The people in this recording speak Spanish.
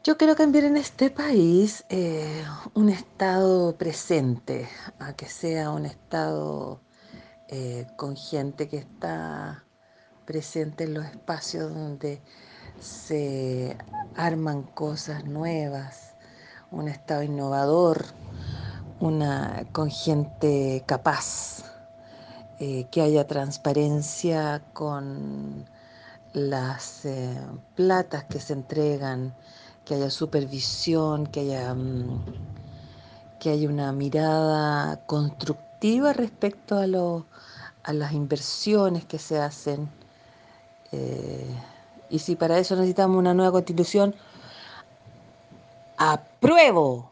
Yo quiero cambiar en este país un estado presente, a que sea un estado con gente que está presente en los espacios donde se arman cosas nuevas, un estado innovador, con gente capaz, que haya transparencia con las platas que se entregan, que haya supervisión, que haya una mirada constructiva respecto a las inversiones que se hacen. eh, y si para eso necesitamos una nueva constitución, apruebo.